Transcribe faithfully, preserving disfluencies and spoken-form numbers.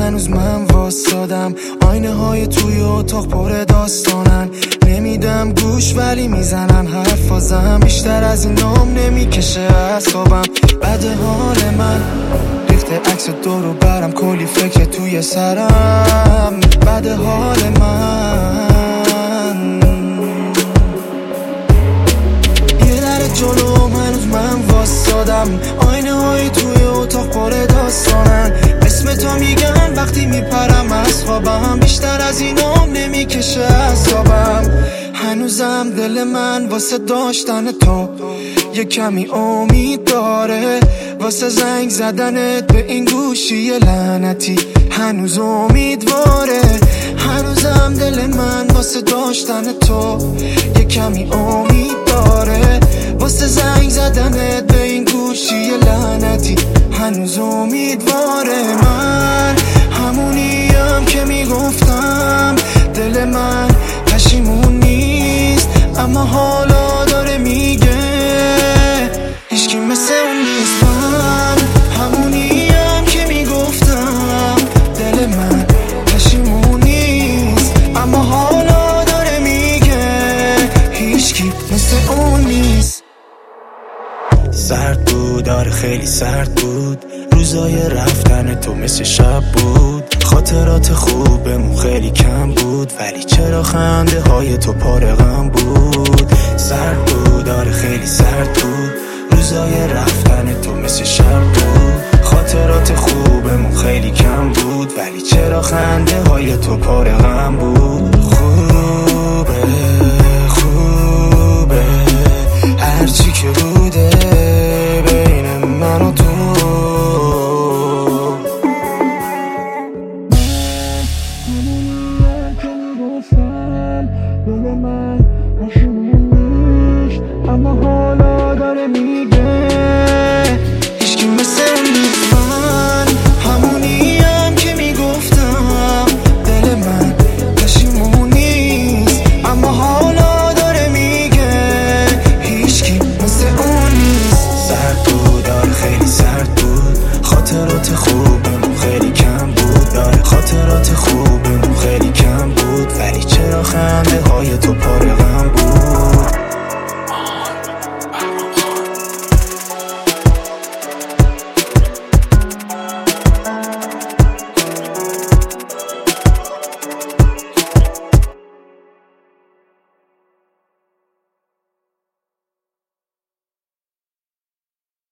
هنوز من واسادم، آینه های توی اتاق پر داستانن، نمیدم گوش ولی میزنن حرفازم، بیشتر از این نام نمیکشه اعصابم. بعد حال من ریخته عکس دورو برم، کلی فکر توی سرم. بعد حال من یه در جلوم هنوز من واسادم، آینه های توی اتاق پر داستانن، اسم تو میگم وقتی میپرم از خوابم، بیشتر از اینام نمیکشه اعصابم. هنوزم دل من واسه داشتن تو یه کمی امید داره، واسه زنگ زدنت به این گوشی لعنتی هنوز امیدواره. هنوزم دل من واسه داشتن تو یه کمی امید داره، واسه زنگ زدنت به این گوشی لعنتی هنوز امیدواره. من همونیم که میگفتم دل من پشیمون نیست، اما حالا داره میگه هیچکی مثل اون نیست. من همونیم که میگفتم دل من پشیمون نیست، اما حالا داره میگه هیچکی مثل اون نیست. سرد بود، آره خیلی سرد بود، روزای رفتن تو مثل شب بود، خاطرات خوبمون خیلی کم بود، ولی چرا خنده های تو پاره غم بود. سرد بود، آره خیلی سرد بود، روزای رفتن تو مثل شب بود، خاطرات خوبمون خیلی کم بود، ولی چرا خنده های تو پاره غم بود. خوبه خوبه هرچی که بوده بین من و تو، دل من پشیمون نیست، اما حالا داره میگه هیچکی مثل اون نیست. من همونیم که میگفتم دل من پشیمون نیست، اما حالا داره میگه هیچکی مثل اون نیست. سرد بود، آره خیلی سرد بود، خاطرات خوبمون خیلی کم بود، آره خاطرات خوبمون خیلی کم بود، ولی چرا خنده های تو پاره غم بود.